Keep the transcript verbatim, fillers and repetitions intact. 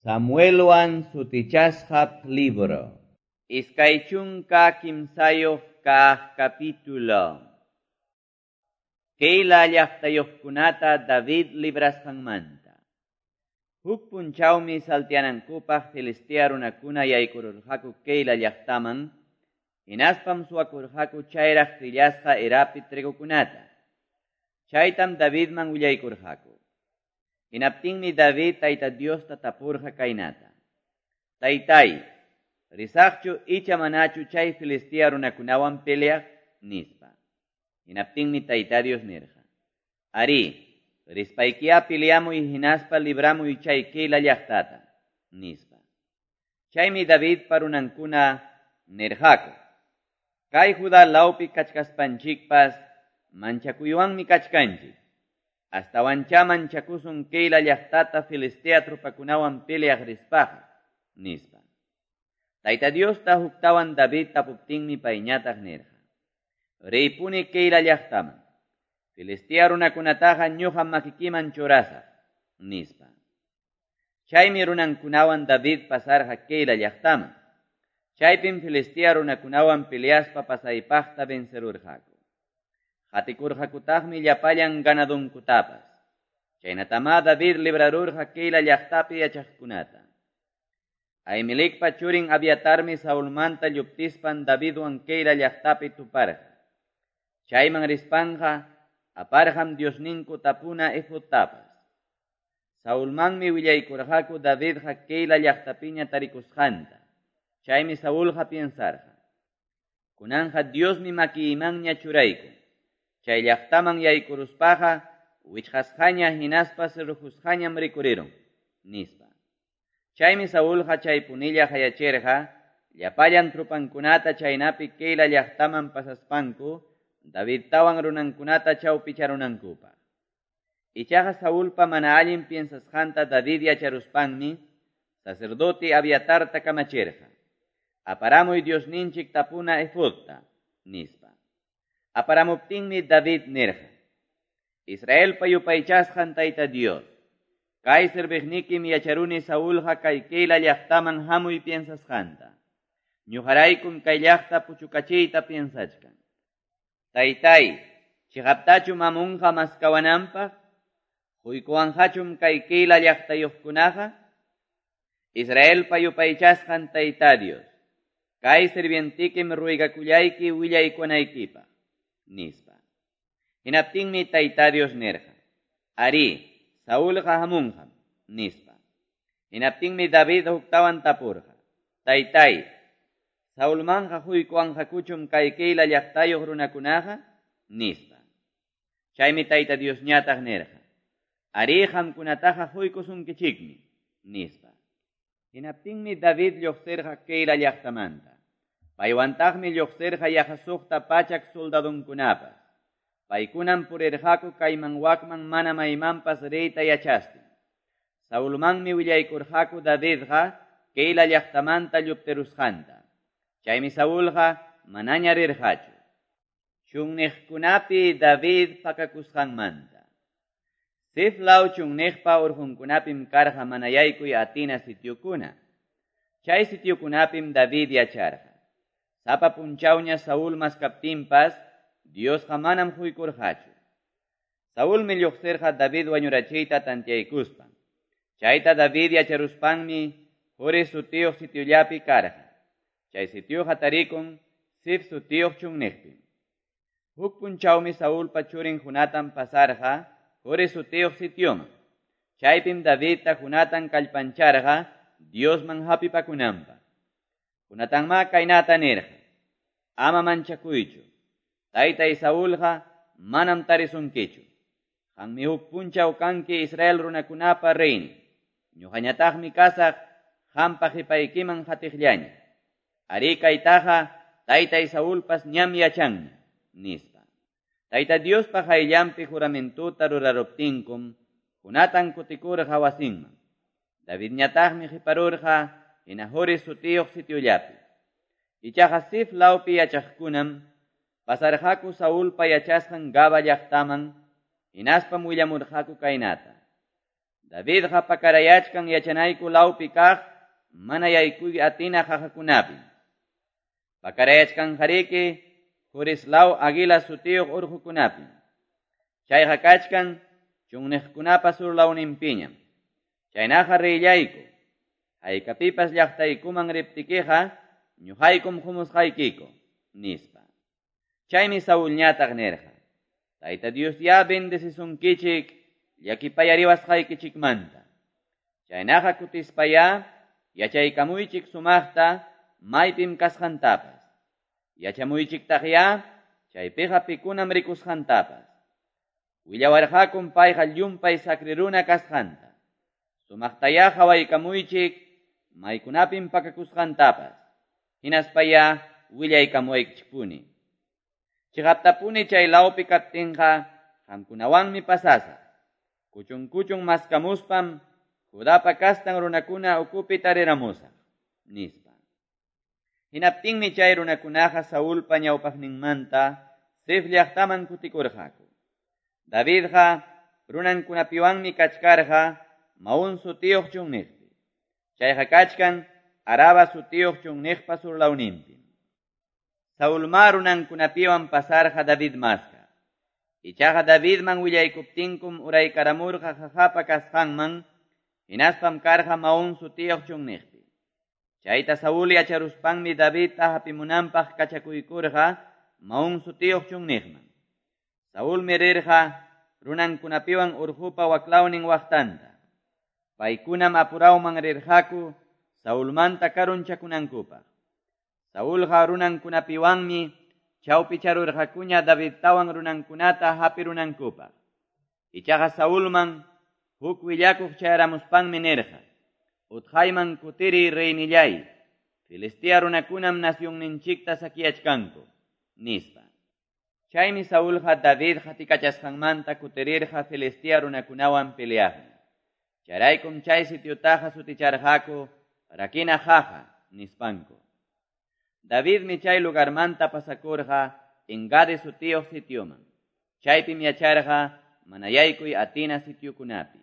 Samuelwan sutichasqap libro. Iskaychunka kimsayoq kaq capítulo. Keila llaqtayuqkunata David librasqanmanta. Huk punchawmi saltianankupaq Filistea runakuna yaykururqaku Keila llaqtaman, hinaspam suwakurqaku chayraq trillasqa erapi trigukunata. Chaytam Davidman willaykurqaku. Hinaptinmi David Tayta Diosta tapurqa kaynata. Taytay, risaqchu icha manachu chay Filistea runakunawan peleaq nispa. Hinaptinmi Tayta Dios nirqa. Ari, rispaykiya peleamuy hinaspa libramuy chay Keila llaqtata nispa. Chaymi David parunankuna nirqaku. Kay Judá lawpi kachkaspanchikpas manchakuywanmi kachkanchik. Hasta wancha manchakusun Keila llaqtata Filistea trupakunawan peleaq rispaqa nispa. Tayta Diosta huktawan David tapuptinmi payñataq nirqa. Riypuni Keila llaqtaman. Filistea runakunataqa ñuqa makikiman churasaq nispa. Chaymi runankunawan David pasarqa Keila llaqtaman. Chaypim Filistea runakunawan peleaspa pasaypaqta vencerurqaku. Hatikurqakutaqmi llapallan ganadunkutapas. Chaynatama David librarurqa Keila llaqtapi yachaqkunata. Ahimelecpa churin Abiatarmi Saulmanta lluptispan Davidwan Keila llaqtapi tuparqa. Chayman rispanqa aparqam Diosninku tapuna efodtapas. Saulmanmi willaykurqaku Davidqa Keila llaqtapiña tarikusqanta. Chaymi Saulqa piensarqa. Kunanqa Diosmi makiimanña churayku. Chay llaqtaman yaykuruspaqa wichqasqaña hinaspa sirujusqañam rikurirun nispa. Chaymi Saulqa chay punilla hayachirqa llapallan trupankunata chaynapi Keila llaqtaman pasaspanku Davidtawan runankunata chawpi charunankupaq. Ichaqa Saulpa mana allin piensasqanta David yacharuspanmi sacerdote Abiatarta kamachirqa. Aparamuy Diosninchik tapuna efodta nispa. Aparamuptinmi David nirqa. Israel payupaychasqan Tayta Dios. Kay sirviqnikim yacharuni Saulqa kay Keila llaqtaman hamuy piensasqanta. Ñuqaraykum kay llaqta puchukachiyta piensachkan. Taytay, chiqaptachu mamunqa maskawananpaq, huykuwanqachum kay Keila llaqtayuqkunaqa. Israel payupaychasqan Tayta Dios. Kay sirvientikim ruigakullayki willaykunaykipaq nispa. Hinaptinmi Tayta Dios nirqa. Ari, Saulqa hamunqam nispa. Hinaptinmi David huktawan tapurqa. Taytay, Saulmanqa huykuwanqakuchum kay Keila llaqtayuq runakunaqa nispa. Chaymi Tayta Dios ñataq nirqa. Ari qamkunataqa huykusunkichikmi nispa. Hinaptinmi David lluqsirqa Keila llaqtamanta. Paywantaqmi lluqsirqa yaqasuqta pachak soldadunkunapas. Paykunan purirqaku kayman wakman mana maymanpas reyta yachastin. Saulmanmi willaykurqaku Davidqa Keila llaqtamanta lluptirusqanta. Chaymi Saulqa manaña rirqachu. Chunniqkunapi David pakakusqanmanta. Siflaw chunniqpa urqunkunapim karqa mana yaykuy atina sitiukuna. Chay sitiukunapim David yacharqa. Sapa punchawña Saul maskaptinpas Diosqa manam huykurqachu. Saulmi lluqsirqa David wañurachiyta tantiaykuspan. Chayta David yacharuspanmi Jores sutiyuq sitiullapi karqa. Chay sitiuqa tarikun Sif sutiyuq chunniqpim. Huk punchawmi Saulpa churin Jonatan pasarqa Jores sutiyuq sitiuman. Chaypim Davidta Jonatan kallpancharqa Diosman hapipakunanpaq. Jonatanma kaynata nirqa. Ama manchakuychu. Taytay Saulqa manam tarisunkichu. Qanmi huk punchaw kanki Israel runakunapa reyni. Ñuqañataqmi kasaq qampa qhipaykiman hatiqllaña. Ari kaytaqa Taytay Saulpas ñam yachanña nispa. Tayta Diospa qayllanpi juramentuta ruraruptinkum Jonatan kutikurqa wasinman. Davidñataqmi qiparurqa hina Jores sutiyuq sitiullapi. Ichaqa Sif lawpi yachaqkunam pasarqaku Saulpa yachasqan Gaba llaqtaman hinaspam willamurqaku kaynata. David pakarayachkan yachanayku lawpi kaq mana yaykuy atina qajakunapi. Pakarayachkan qariki Jorislao Aguila sutiyuq urqukunapi. Chayqa kachkan chunniqkunapa surlawninpiña. Chaynaqa riyayku. Haykapipas llaqtaykuman riptikiqa ñuqaykum humusqaykiku nispa. Chaymi Saulñataq nirqa. Tayta Dios ya bendecisunkichik llakipayariwasqaykichikmanta. Chaynaqa kutispaya yachaykamuychik sumaqta maypim kasqantapas. Yachamuychiktaq ya chaypiqa pikunam rikusqantapas. Willawarqakum payqa llumpay sakriruna kasqanta. Sumaqtaya hawaykamuychik maykunapim pakakusqantapas. Hinaspaya willaykamuychikpuni. Chiqaptapuni chay lawpi kaptinqa qamkunawanmi pasasa. Kuchun kuchun maskamuspam Judapa kastan runakuna ukupi tariramusa. Nispa. Hinaptinmi chay runakunaqa Saulpa ñawpaqninmanta Zif llaqtaman kutikurqaku. Davidqa runankunapiwanmi kachkarqa Maun sutiyuq chunniqpi. Chayqa kachkan Araba sutiyuq chunniqpa surlawninpi. Saulma runankunapiwan pasarqa David maska. Ichaqa Davidman willaykuptinkum uraykaramurqa qaqapa kasqanman hinaspam karqa Maun sutiyuq chunniqpi. Chayta Saul yacharuspanmi David tahapimunanpaq kachakuykurqa Maun sutiyuq chunniqman. Saul mirirqa runankunapiwan urqupa waklawnin waqtanta. Paykunam apurauman rirqaku Saulmanta karunchakunankupaq. Saulqa runankunapiwanmi chawpi charurqakuña Davidtawan runankunata hapirunankupaq. Ichaqa Saulman huk willakuq chayaramuspanmi nirqa. Utqayman kutiri reynillay. Filistia runakunam nasyunninchikta sakiyachkanku. Nispa. Chaymi Saulqa David hatikachasqanmanta kutirirqa Filistia runakunawan peleaqmi. Charaykum chay sitiotaqa suticharqaku Rakina Jaja nispanku. David mi chay lugarmanta pasakurqa Engade sutiyuq sitioman. Chaypim yacharqa manayaykuy atina sitiokunapi.